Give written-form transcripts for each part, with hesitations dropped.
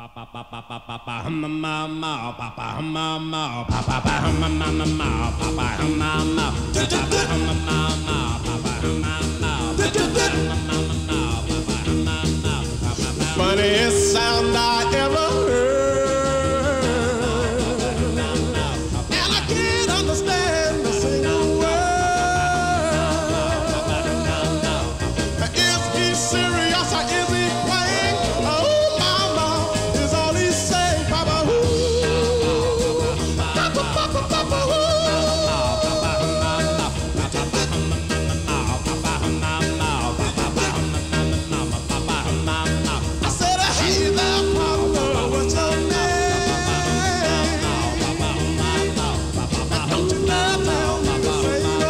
Funniest sound I ever heard, and I can't understand a single word. Is he serious or is he playing? Oh, mama, is all he saying, Papa, Papa, Papa, Papa, I said, hey there, Papa, what's your name? Don't you dare tell me to say no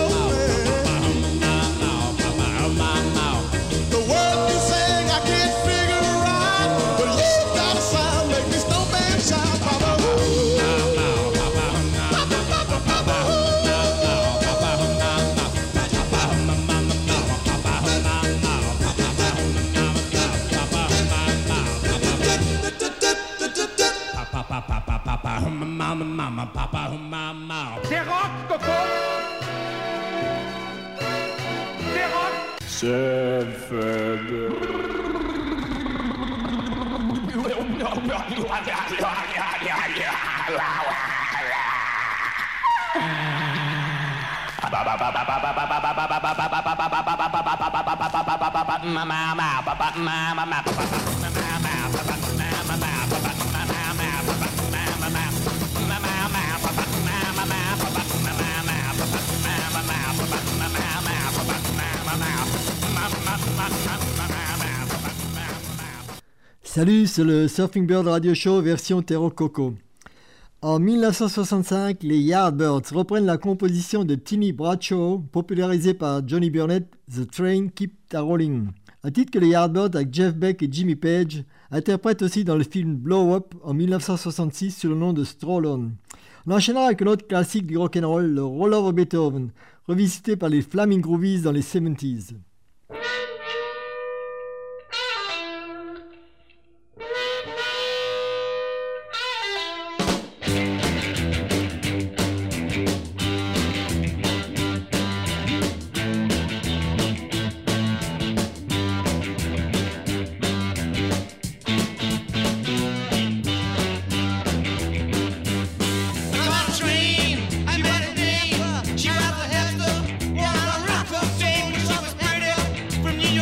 man. The word you saying I can't figure out, but you got a sound make me snowman shout, Papa, Papa, Papa, Papa, C'est rock, Coco. C'est rock. Salut, c'est le Surfing Bird Radio Show version Terro Coco. En 1965, les Yardbirds reprennent la composition de Timmy Bradshaw, popularisée par Johnny Burnett, The Train Keeps a Rolling, un titre que les Yardbirds avec Jeff Beck et Jimmy Page interprètent aussi dans le film Blow Up en 1966 sous le nom de Stroll On. En enchaînant avec un autre classique du rock'n'roll, le Roll Over Beethoven, revisité par les Flaming Groovies dans les 70s. From you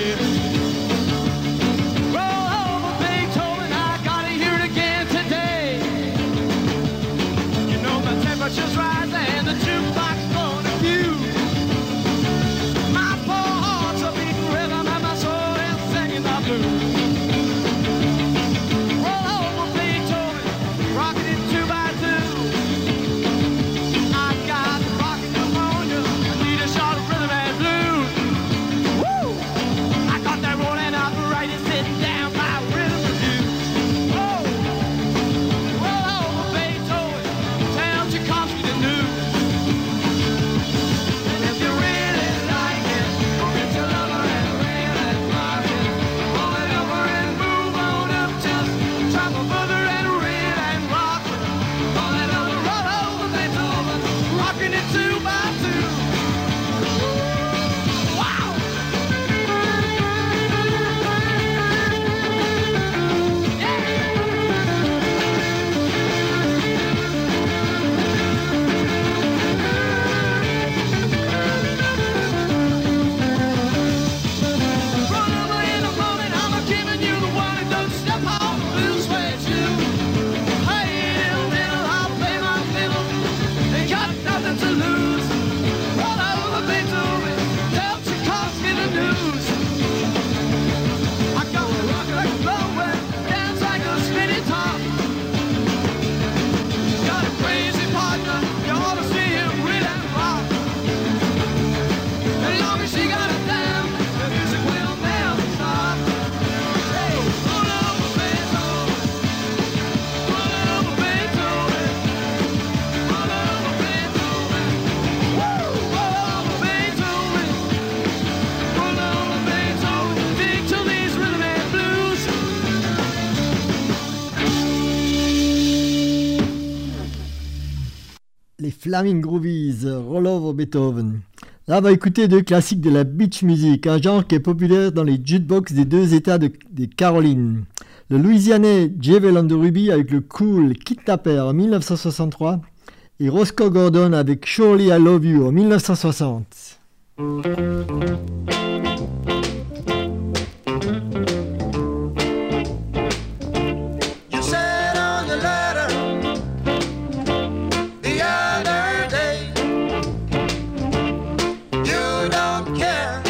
Roll over Beethoven, I gotta hear it again today. You know the temperature's rising and the jukebox going to fuse. My poor heart's a beating rhythm and my soul is singing the blues. Roll over Beethoven, rocking it 2 by 2. I got rockin' pneumonia, I need a shot of rhythm and blues. Woo! I got that rolling arthritis sitting down by rhythm review. Oh! Roll over Beethoven, tell Tchaikovsky the news. And if you really like it, get your lover and rail and rock it. Roll it over and move on up, just drop a further and reel and rock it. Roll it over Beethoven, rocking it 2 by 2. Wow! Run over in the morning, I'm giving you the one and don't step on the blue suede shoe. Hey, little, I'll play my fiddle. Ain't got nothing to lose. Roll over Beethoven, tell Tchaikovsky the news. I got to rock like a blowing, dance like a spinning top. Got a crazy partner, you ought to see him reel and rock. As long as she got it down, the music will never stop. Hey, roll over Beethoven, roll over Beethoven, roll over Beethoven, woo! Roll over Beethoven, roll over Beethoven, dig to these rhythm and blues. Les Flaming Groovies, Roll Over Beethoven. Là, on va écouter 2 classiques de la beach music, un genre qui est populaire dans les jukebox des 2 États des Carolines. Le Louisianais J.V. Ruby avec le cool Kidnapper en 1963 et Roscoe Gordon avec Surely I Love You en 1960. You said on your letter the other day you don't care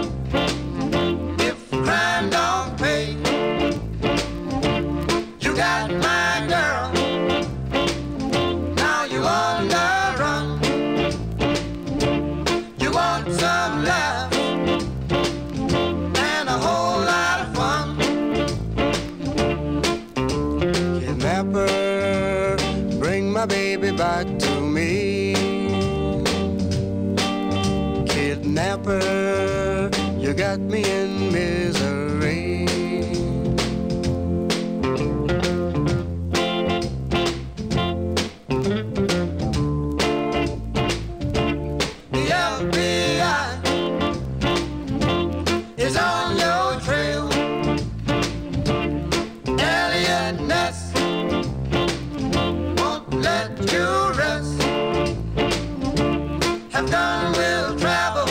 if crime don't pay. You got my girl, now you on the run. You want some love and a whole lot of fun. Kidnapper, bring my baby back to me. Kidnapper, you got me in misery. The FBI is on your trail. Elliot Ness won't let you rest. Have done will travel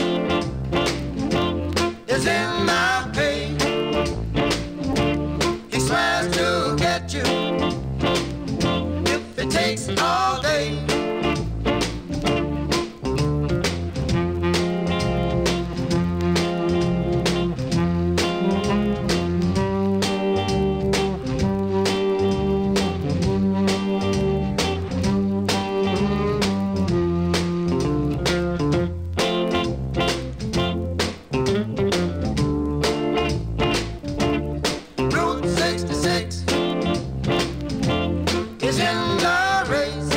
is in my pay. He swears to get you if it takes all day. Route 66 is in the race.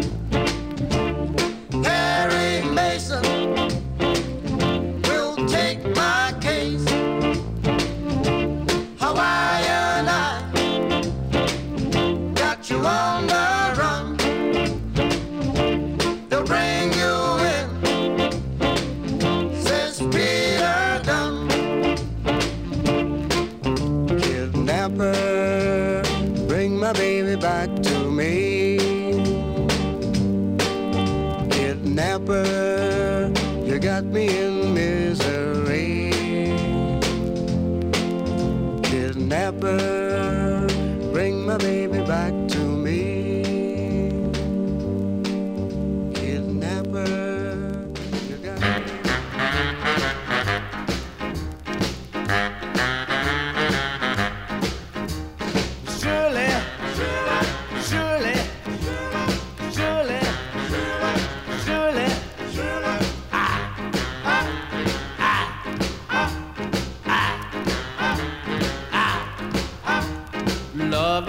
Harry Mason will take my case. Hawaiian I got you on the run. They'll bring you in, says Peter Dunn. Kidnapper, bring my baby back to me. Kidnapper, you got me in misery. Kidnapper, bring my baby back to me. Kidnapper, you got Surely, surely, surely, surely, love,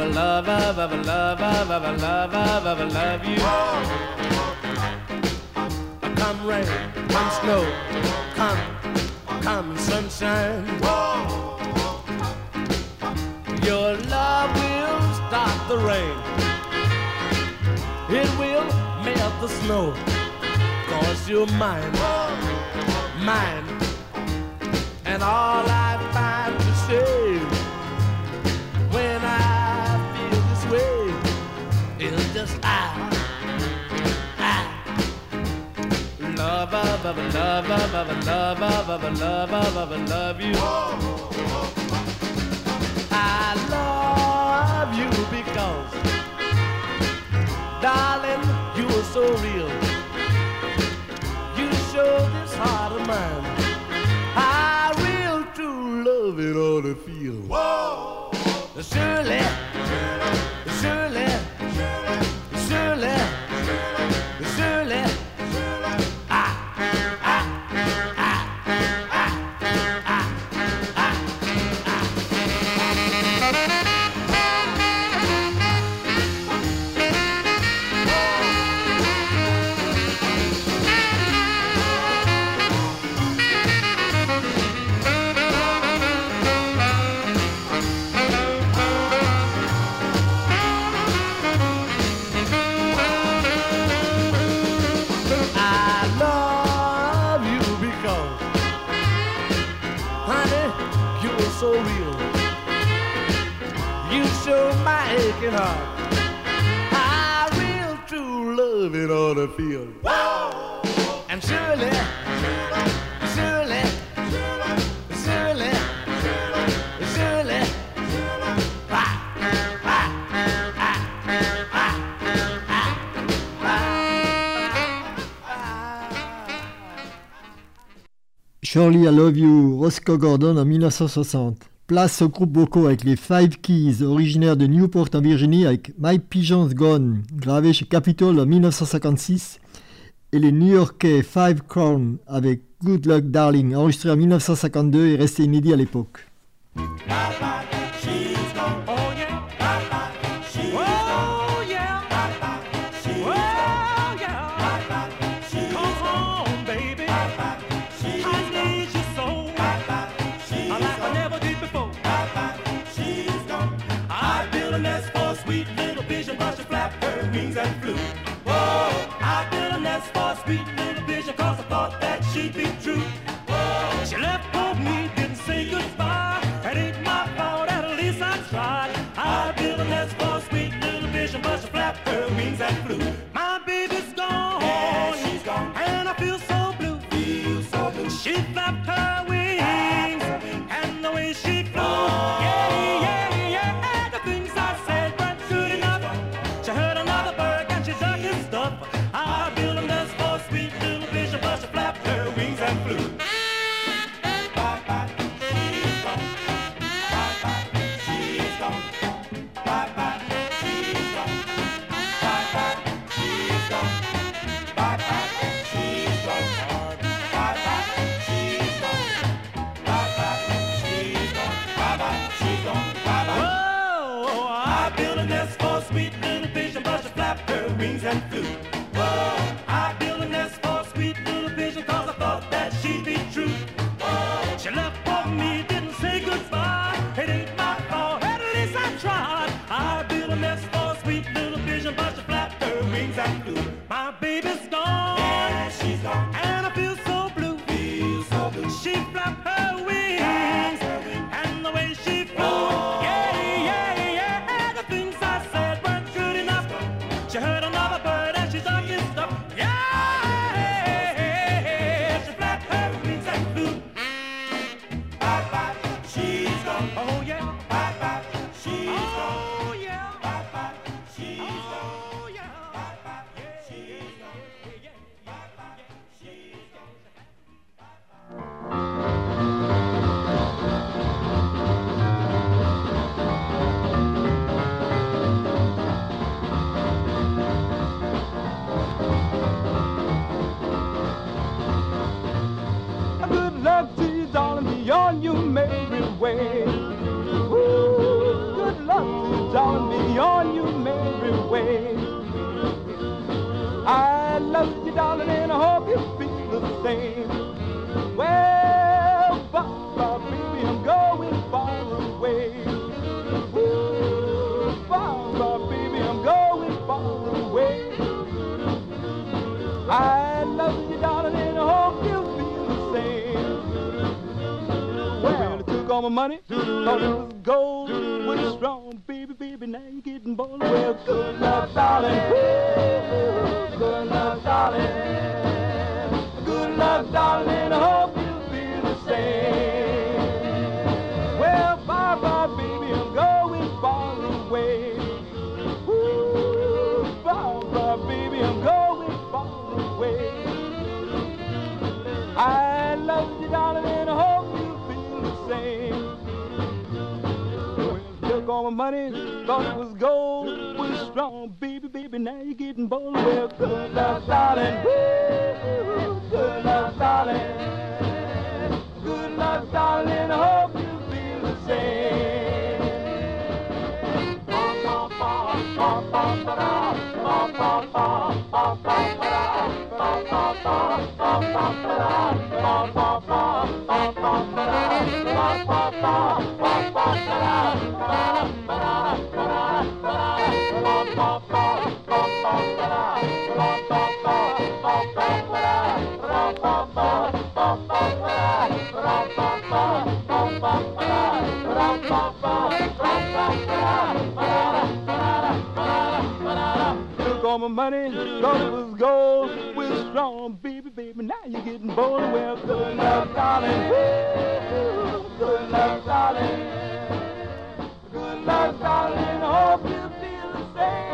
love you. Come rain, come snow, come sunshine. Your love will stop the rain. It will melt the snow. 'Cause you're mine, mine. And all I find to say when I feel this way is just love you. I love you because, darling, you're so real. You show this heart of mine how real true love it ought to feel. Whoa! Surely, surely, surely, surely, so real. You show my aching heart how real true love it ought to feel. Whoa! And surely, surely, surely, surely, Surely I Love You, Roscoe Gordon en 1960. Place au groupe vocaux avec les Five Keys, originaires de Newport en Virginie, avec My Pigeon's Gone, gravé chez Capitol en 1956, et les New-Yorkais Five Crown avec Good Luck Darling, enregistré en 1952 et resté inédit à l'époque. Sweet little vision, 'cause I thought that she'd be true. She left for me, didn't say goodbye. That ain't my fault. all my money, thought it was gold. Was strong, baby, baby, now you're getting bold. Well, good luck, darling. Good luck, darling. Good luck, darling. I hope you feel the same. Well, bye, bye, baby, I'm going far away. Ooh, bye, bye, baby, I'm going far away. I love you, darling, and I hope you feel the same. Well, took all my money, thought it was gold. Was strong, baby, baby, now you're getting bold. Well, good luck, darling. Good luck, darling. Good luck, darling, I hope you feel the same. Took all my money, thought it was gold. We're strong, baby, baby, now you're getting bold. Well, good luck, darling. Good luck, darling. Good luck, darling, I hope you feel the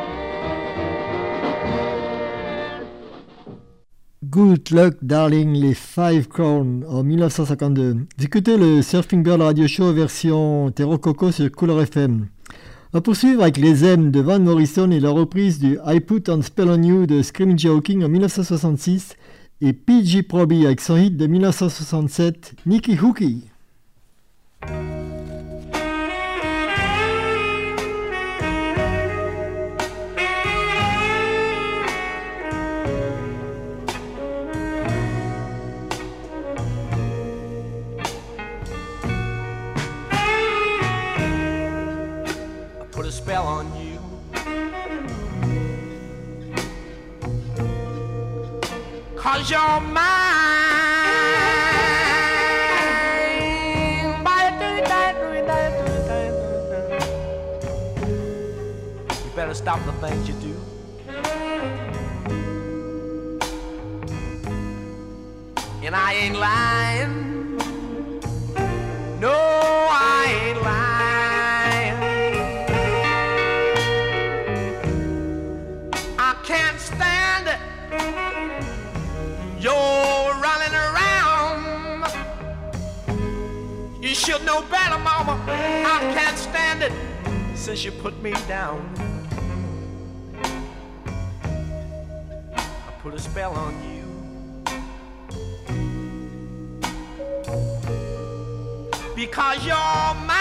same. Good Luck Darling, les Five Crowns en 1952. Vous écoutez le Surfing Bird Radio Show version Terro Coco sur Cooler FM. On va poursuivre avec les M de Van Morrison et la reprise du I Put a Spell on You de Screaming Jay Hawkins en 1966 et P.J. Proby avec son hit de 1967, Nicky Hookie. Spell on you. Cause you're mine. You better stop the things you do. And I ain't lying. No, I ain't lying. Can't stand it. You're running around. You should know better, mama. I can't stand it since you put me down. I put a spell on you. Because you're mine.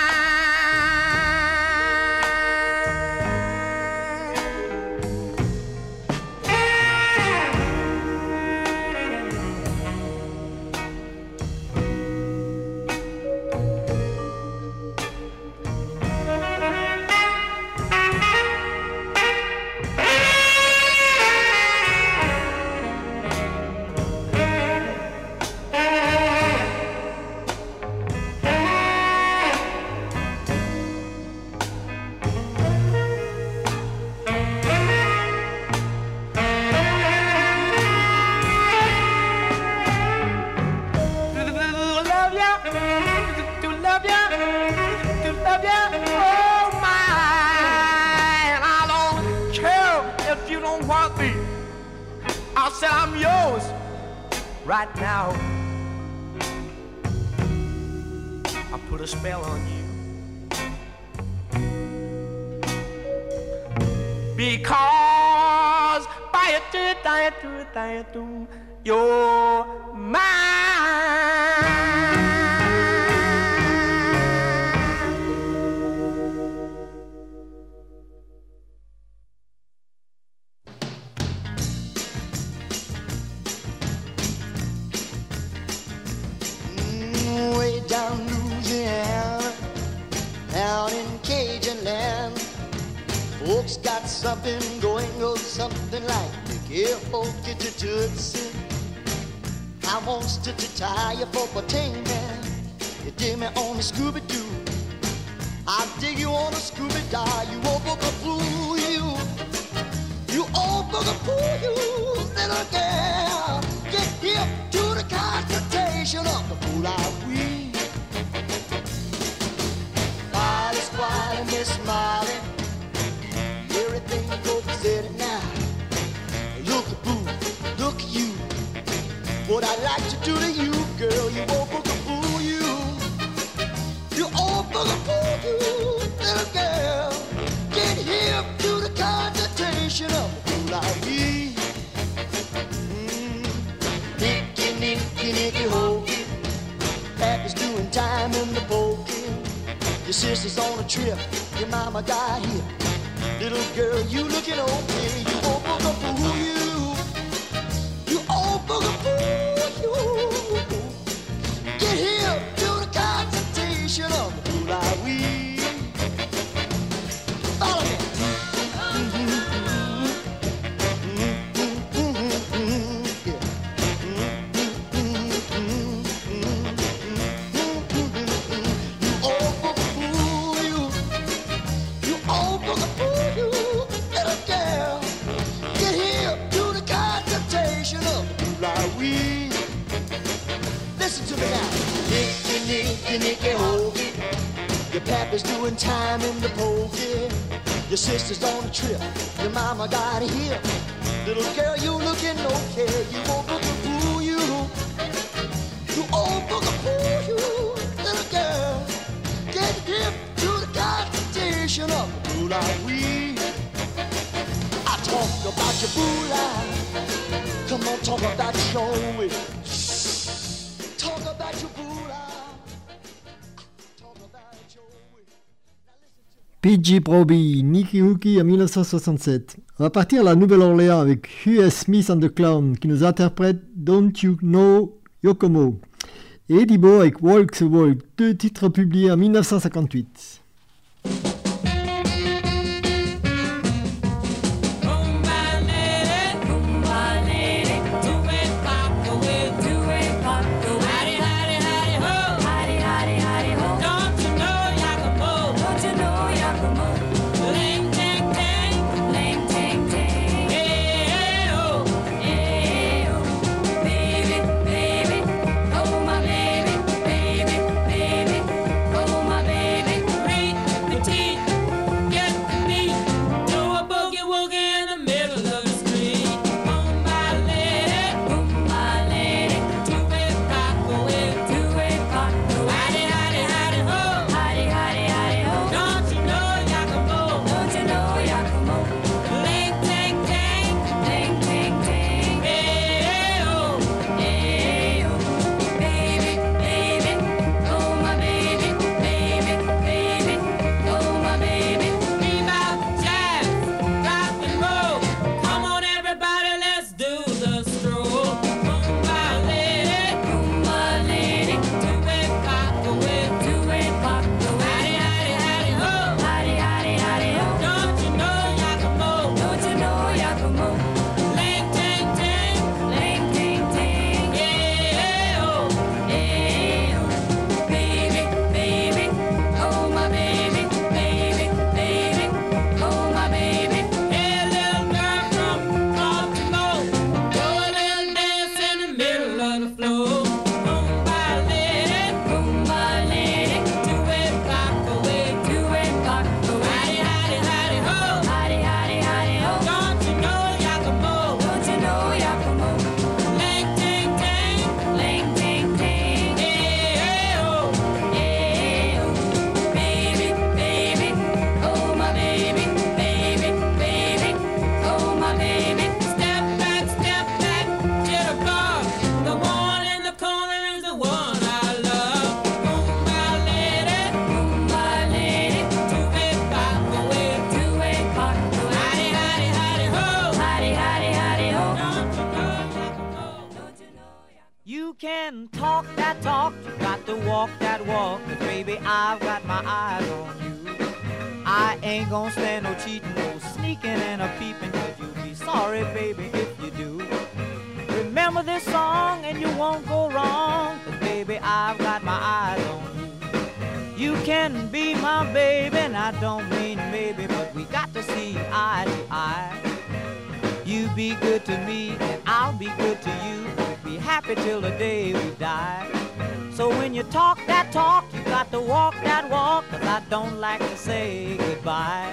I said I'm yours right now. I put a spell on you. Because you're mine. Way down Louisiana, down in Cajun land, folks got something going, goes something like, Nicky Hookie to Tootsie. I wants to tie you for potato man. You dig me on the Scooby-Doo. I dig you on the Scooby-Doo. You old bugaboo, you. You old bugaboo, you. Little girl, get hip to the consultation of the fool-I-wee. Molly, Squally, Miss Molly, everything goes steady now. Look at boo, look at you. What I like to do to you, girl, you old bugaboo, you. You old bugaboo, you. Little girl, get hip to the consultation of the fool-I-wee. Nicky, nicky, nicky, hokey. Papa's doing time in the pokey. Your sister's on a trip, your mama got here. Little girl, you looking okay. You old bugaboo, you. You old bugaboo, you. Get here to the consultation of the fool-I-wee. Follow me. Listen to me now. Nicky, nicky, nicky, hokey. Your papa's doing time in the pokey. Your sister's on a trip. Your mama got here. Little girl, you looking okay. You old bugaboo, you. You old bugaboo, you. Little girl, get hip to the consultation of the fool-I-wee. I talk about your fool-I. Come on, talk about your way. Talk about your fool-I. Talk about your way. P.G. Proby, Nicky Hookie en 1967. On va partir à la Nouvelle-Orléans avec U.S. Smith and the Clown qui nous interprète Don't You Know Yokomo. Et Eddie Bo avec Walk the Walk, deux titres publiés en 1958. can talk that talk, you got to walk that walk, 'cause baby, I've got my eyes on you. I ain't gonna stand no cheating, no sneaking and a peeping, 'cause you'll be sorry, baby, if you do. Remember this song and you won't go wrong, 'cause baby, I've got my eyes on you. You can be my baby, and I don't mean maybe, but we got to see eye to eye. You be good to me, and I'll be good to you. We'll be happy till the day we die. So when you talk that talk, you got to walk that walk, 'cause I don't like to say goodbye.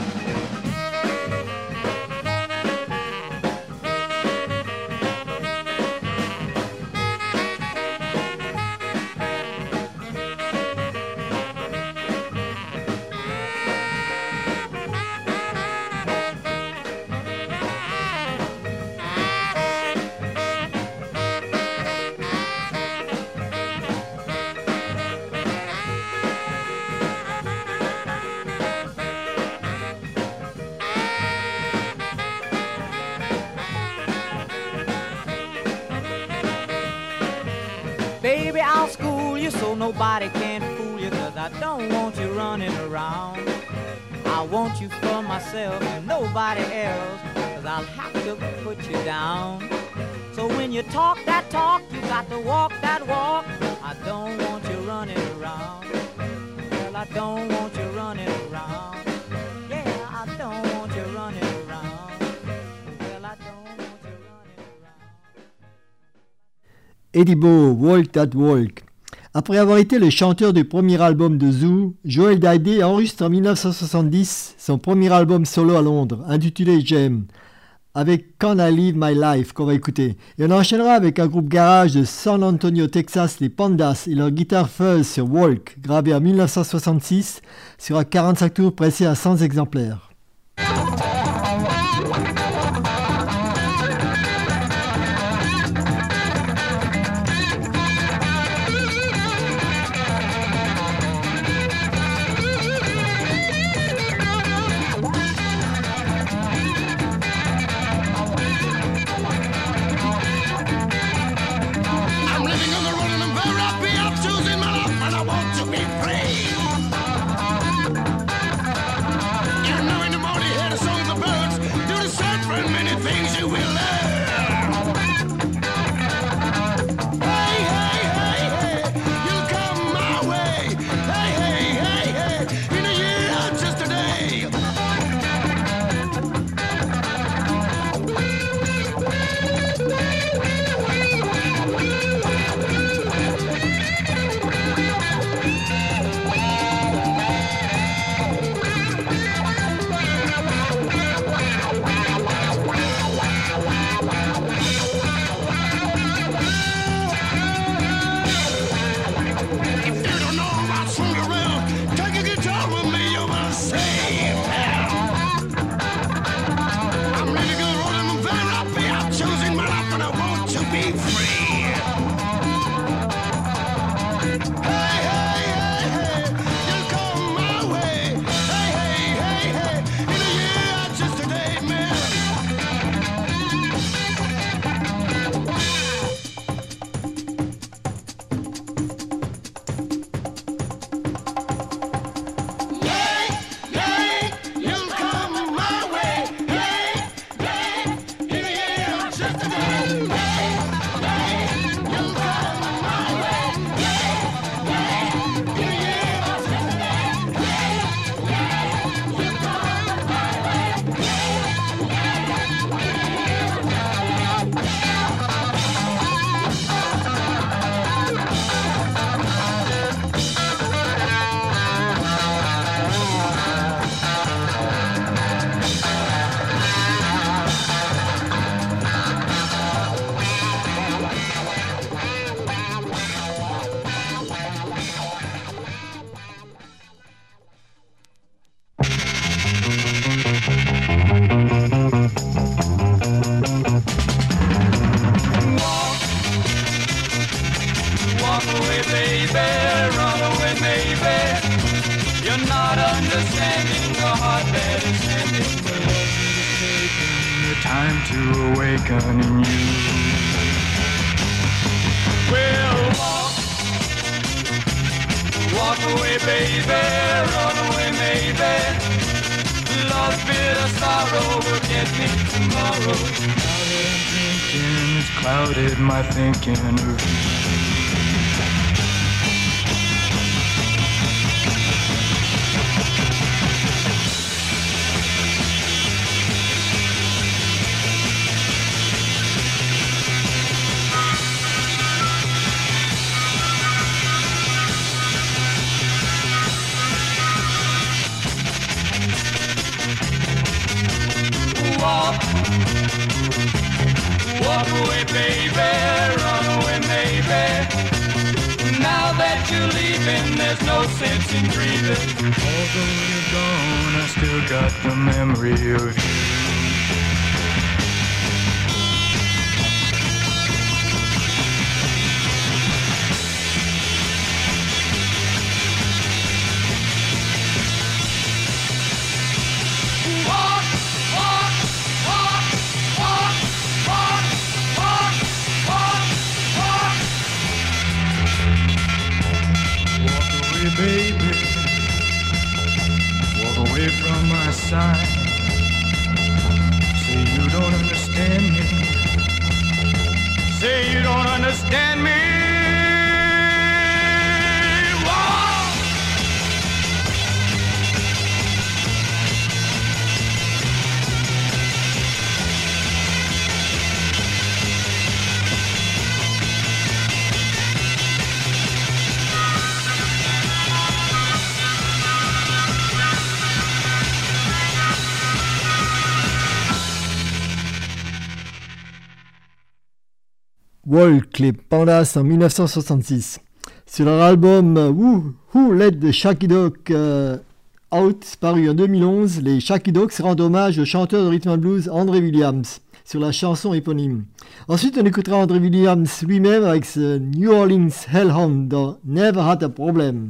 Baby, I'll school you so nobody can fool you, 'cause I don't want you running around. I want you for myself and nobody else, 'cause I'll have to put you down. So when you talk that talk, you got to walk that walk. I don't want you running around. Well, I don't want you running around. Yeah, I don't want you running around. Well, I don't want you running around. Eddie Bo, Walk That Walk. Après avoir été le chanteur du premier album de Zoo, Joel Daiday enregistre en 1970 son premier album solo à Londres, intitulé Gem, avec Can I Live My Life qu'on va écouter. Et on enchaînera avec un groupe garage de San Antonio, Texas, les Pandas, et leur guitare fuzz sur Walk, gravé en 1966 sur un 45 tours pressé à 100 exemplaires. understanding the heart that is sending the love taking the time to awaken in you. Well, walk away, baby, run away, maybe. Love, bitter sorrow will get me tomorrow. Clouded thinking has clouded my thinking. Walk away, baby, run away, maybe. Now that you're leaving, there's no sense in grieving. Although you're gone, I still got the memory of you. Baby, walk away from my side. Say you don't understand me. Say you don't understand me. Walk. Walk, les Pandas en 1966. Sur leur album Who Let the Shaky Dog Out, paru en 2011, les Shaky Dogs rendent hommage au chanteur de rhythm and blues André Williams sur la chanson éponyme. Ensuite, on écoutera André Williams lui-même avec ce New Orleans Hellhound dans Never Had a Problem.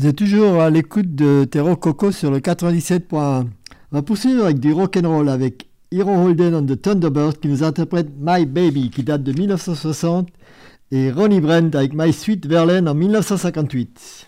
Vous êtes toujours à l'écoute de Terror Coco sur le 97.1. On va poursuivre avec du rock'n'roll avec Hero Holden and the Thunderbirds qui nous interprète My Baby qui date de 1960 et Ronnie Brent avec My Sweet Verlaine en 1958.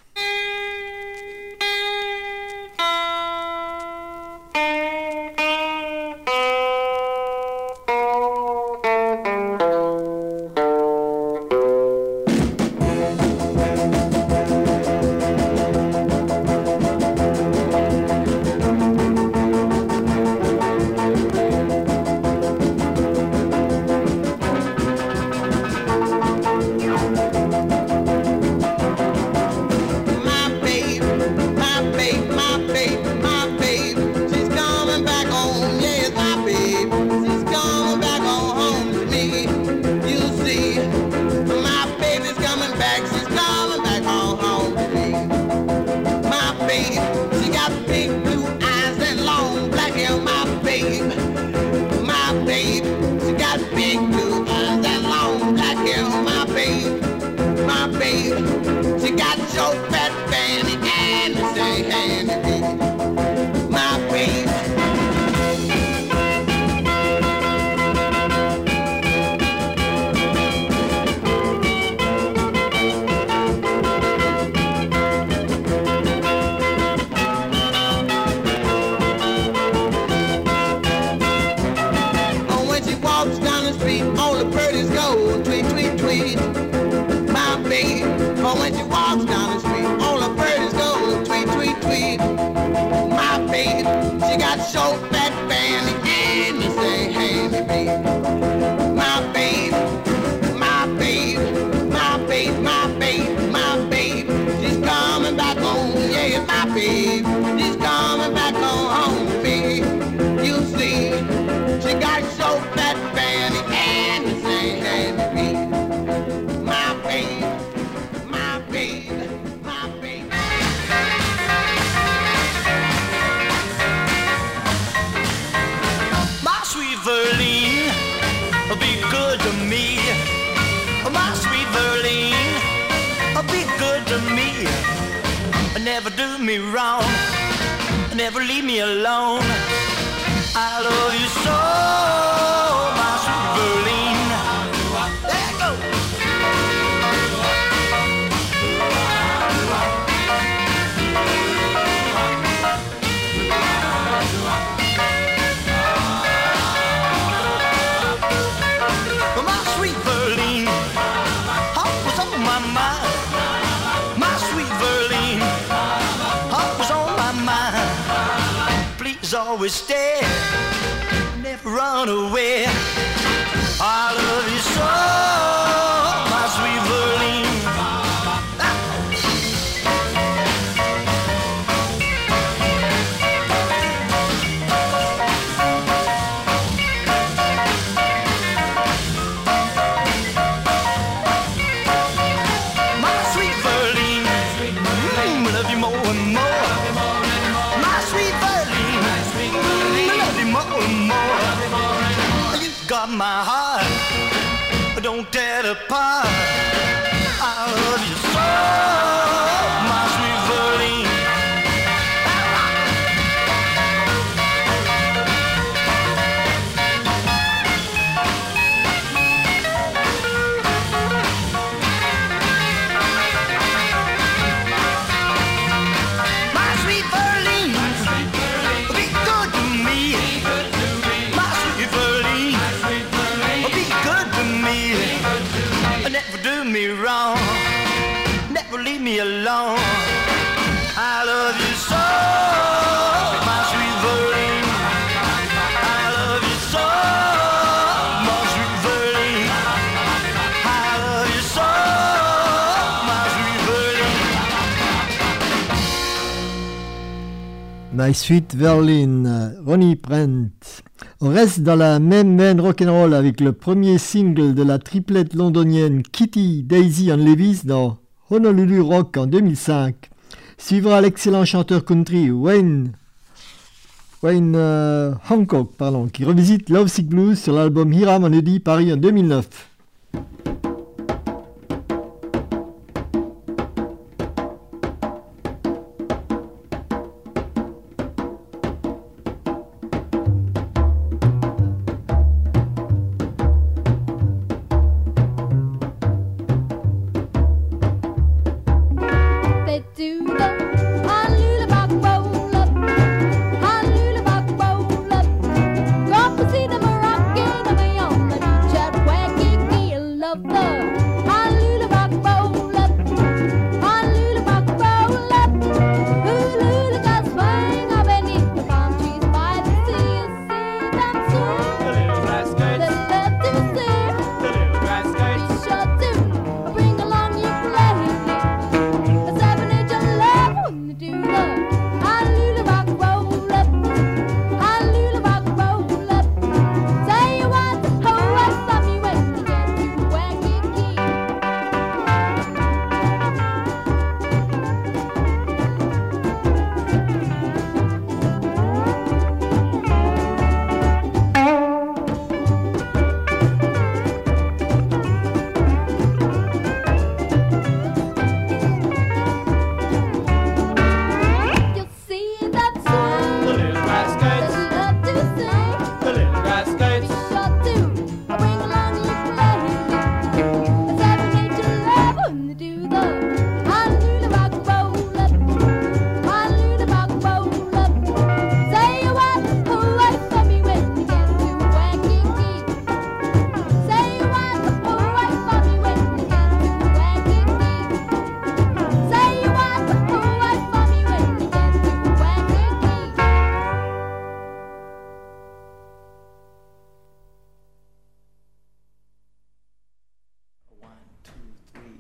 Never do me wrong, never leave me alone. I love you so, my sweet Verlene. There you go. My sweet Verlene, oh, was on my mind. My sweet Verlene, always on my mind. Please always stay, never run away. I love you so, my sweet Verlene. My sweet Verlene, I love you more and more. My sweet Verlene, I love you more and more. You got my heart, don't tear it apart. I love you so, my sweet Verlene. My sweet Verlene, be good to me. My sweet Verlene, be good to me. Never do me wrong, never leave me alone. I love you so, my sweet Verlene. I love you so, my sweet Verlene. I love you so, my sweet Verlene. My Sweet Verlene, Ronnie Brent. On reste dans la même veine rock'n'roll avec le premier single de la triplette londonienne Kitty, Daisy and Levis dans Honolulu Rock en 2005. Suivra l'excellent chanteur country Wayne Hancock, qui revisite Lovesick Blues sur l'album Hiram and Eddie Paris en 2009.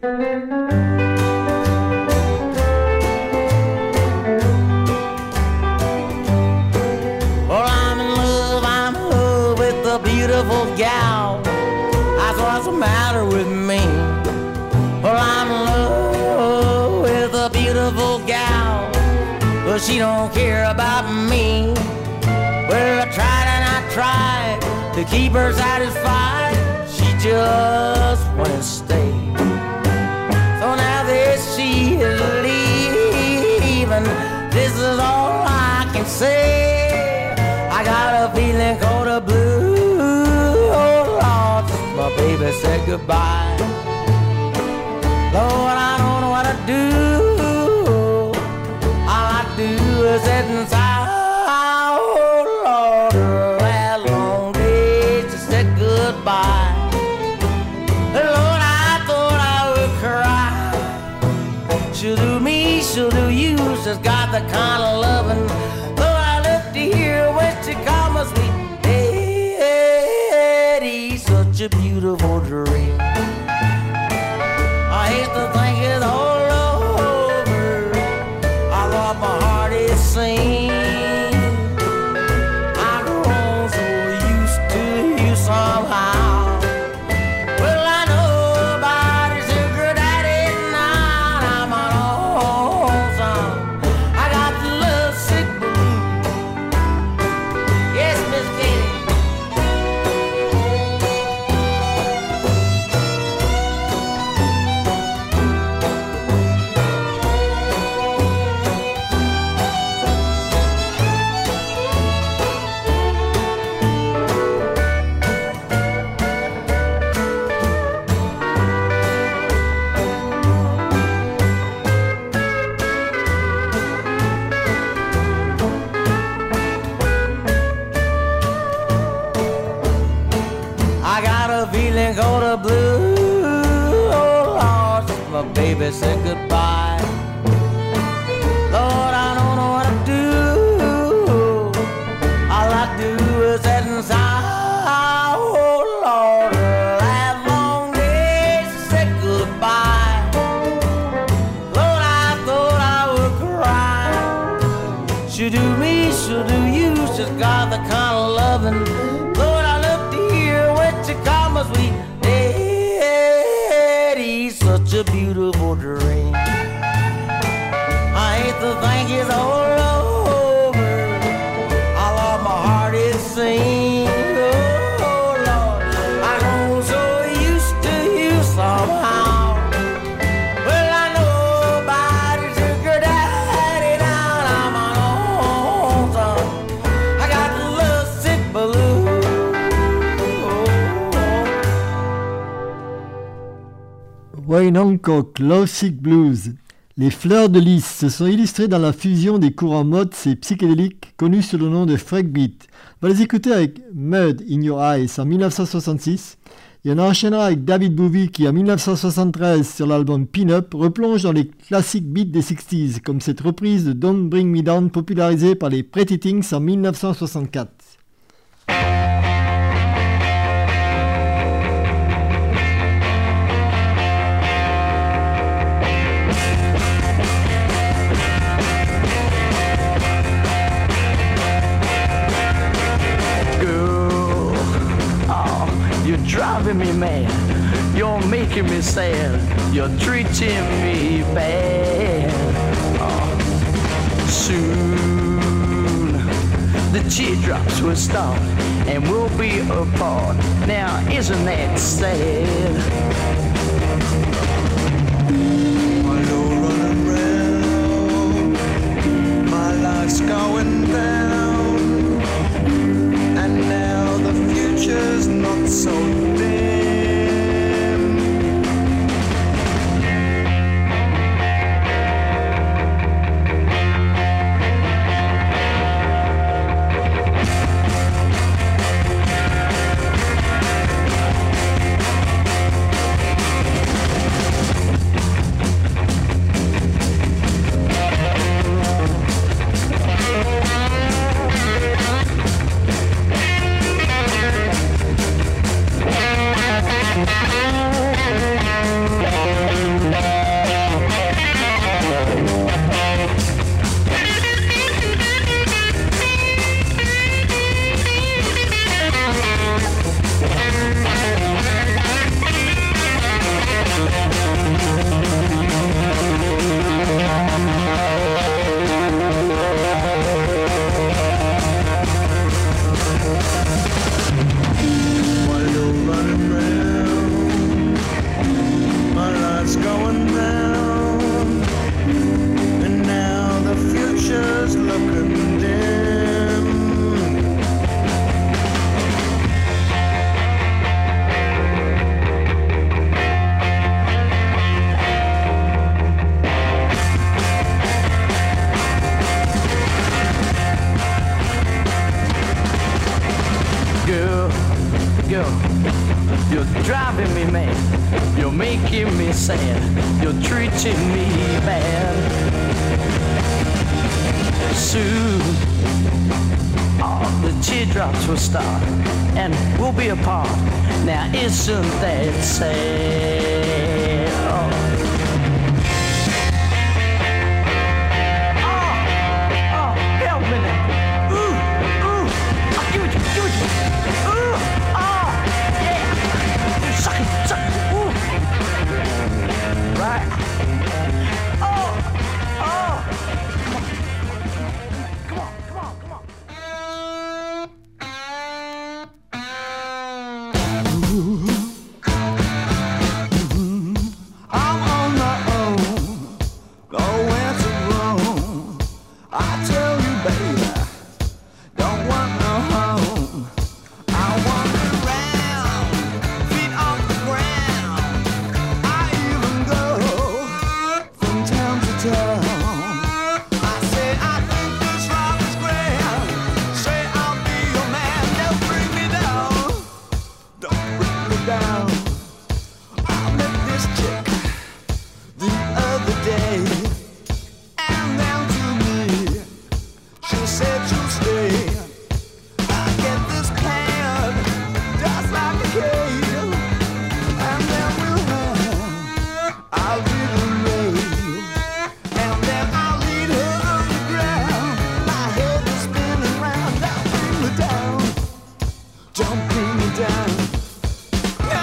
Well, I'm in love with a beautiful gal. That's what's the matter with me. Well, I'm in love with a beautiful gal, but she don't care about me. Well, I tried and I tried to keep her satisfied. She just wouldn't stay. So now that she is leaving, this is all I can say. I got a feeling called a blue. Oh Lord, my baby said goodbye. Lord, I don't know what to do. All I do is sit inside. Oh Lord, that long day to say goodbye. Lord, I thought I would cry. She'll do me, she'll do you. She's got the kind of loving. Lord, I look to hear when she calls my sweet lady. Such a beautiful dream. I hate to think it's all over. I thought my heart is seen. I've grown so used to you somehow. Well, I know about a sugar daddy now. I'm on lonesome. I got the love sick blues. Yes, Miss Katie. I got a feeling called a blue. Oh Lord, my baby said goodbye. Lord, I don't know what to do. All I do is sit inside. Oh Lord, that long day to say goodbye. Lord, I thought I would cry. She'll do me, she'll do you. She's got the kind of loving. Lord, I love to hear when she calls my sweet lady. Such a beautiful dream. I hate to think it's all over. I lost my heart, it seems. Oh Lord, I grow so used to you somehow. Well, I know about a sugar daddy now. I'm on lonesome. I got the love sick balloon. Wayne Hancock, Love Sick Blues. Les Fleurs de Lys se sont illustrées dans la fusion des courants mods et psychédéliques connus sous le nom de Freakbeat. On va les écouter avec Mud in Your Eyes en 1966 et on enchaînera avec David Bowie qui en 1973 sur l'album Pin Up replonge dans les classiques beats des 60s comme cette reprise de Don't Bring Me Down popularisée par les Pretty Things en 1964. Driving me mad, you're making me sad, you're treating me bad. Soon the teardrops will start and we'll be apart. Now isn't that sad? My low running round, my life's going down, and now the future's not so dim. Girl, you're driving me mad. You're making me sad. You're treating me bad. Soon, all the teardrops will start, and we'll be apart. Now, isn't that sad? Oh. Help me now. Give it to me. Suck it. Ooh. Right. Come on. I'm on my own, nowhere to roam. I tell you, baby, don't want no home. I wander around, feet off the ground. I even go from town to town. I say I think this rock is grand. Say I'll be your man. Don't bring me down. Don't bring me down. I met this chick the other day, and down to me, she said you'll stay. I get this plan, just like a cave, and then we'll have our little rave, and then I'll lead her underground. My head is spinning round. Don't bring me down. Don't bring me down. No.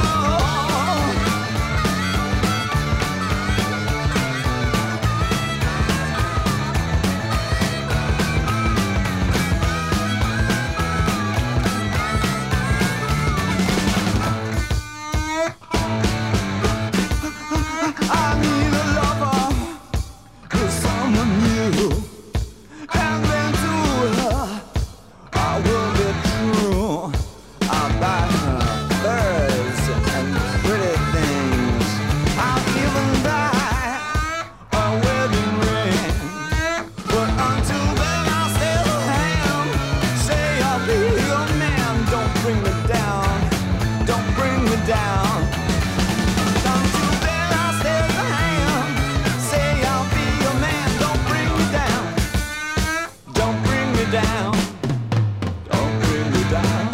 I need a lover with someone new, and then to her I will be true. I'll buy her birds and pretty things. I'll even buy a wedding ring. But until then I'll stay the hand. Say I'll be your man. Don't bring me down. Don't bring me down. Until then I'll stay the hand. Say I'll be your man. Don't bring me down. Don't bring me down. Don't bring me down.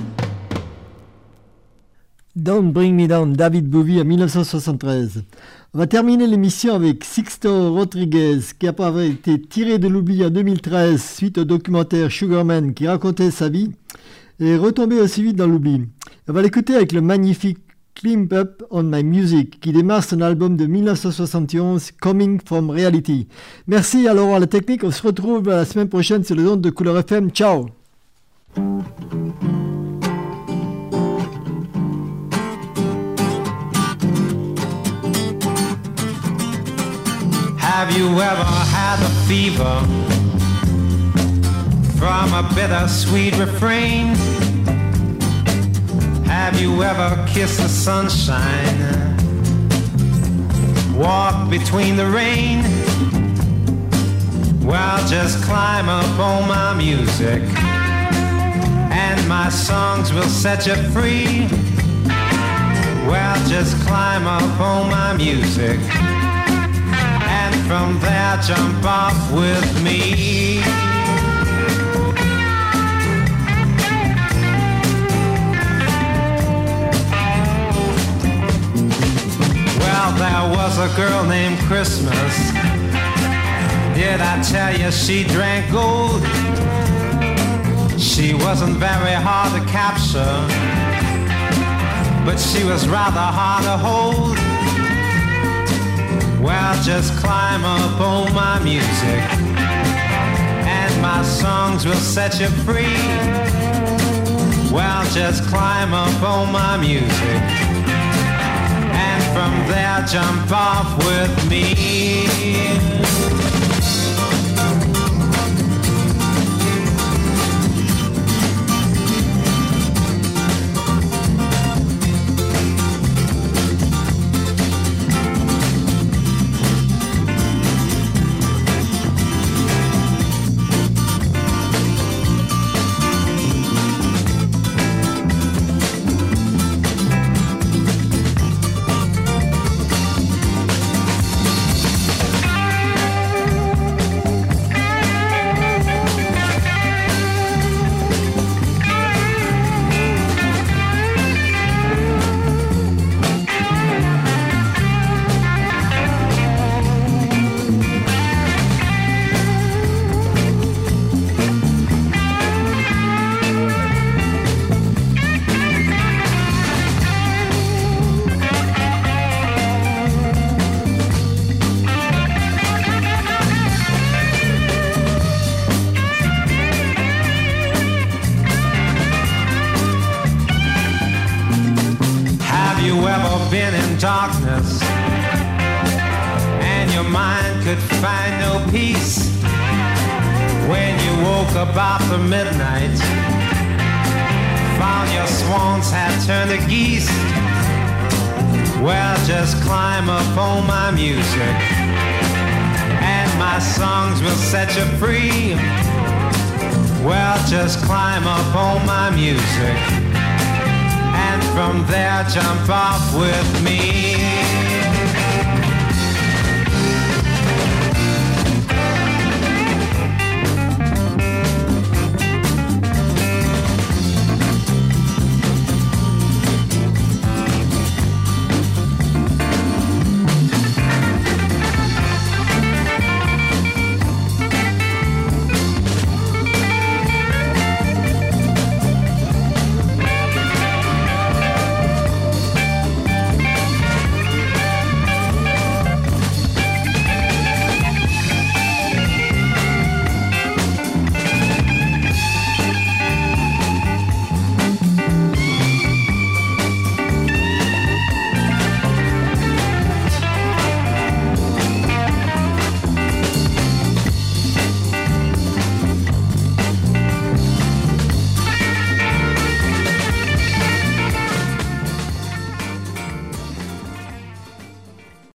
Don't Bring Me Down, David Bowie en 1973. On va terminer l'émission avec Sixto Rodriguez, qui après avoir été tiré de l'oubli en 2013 suite au documentaire Sugarman qui racontait sa vie, est retombé aussi vite dans l'oubli. On va l'écouter avec le magnifique Climb Up on My Music qui démarre son album de 1971 Coming From Reality. Merci à Laurent à la technique, on se retrouve la semaine prochaine sur les ondes de Couleur FM. Ciao. Have you ever had a fever from a bittersweet refrain? Have you ever kissed the sunshine, walked between the rain? Well, just climb up on my music and my songs will set you free. Well, just climb up on my music and from there jump off with me. Well, there was a girl named Christmas. Did I tell you she drank gold? She wasn't very hard to capture, but she was rather hard to hold. Well, just climb up on my music and my songs will set you free. Well, just climb up on my music and from there jump off with me. been in darkness and your mind could find no peace when you woke about the midnight, found your swans had turned to geese. Well, just climb up on my music and my songs will set you free. Well, just climb up on my music and from there jump off with me.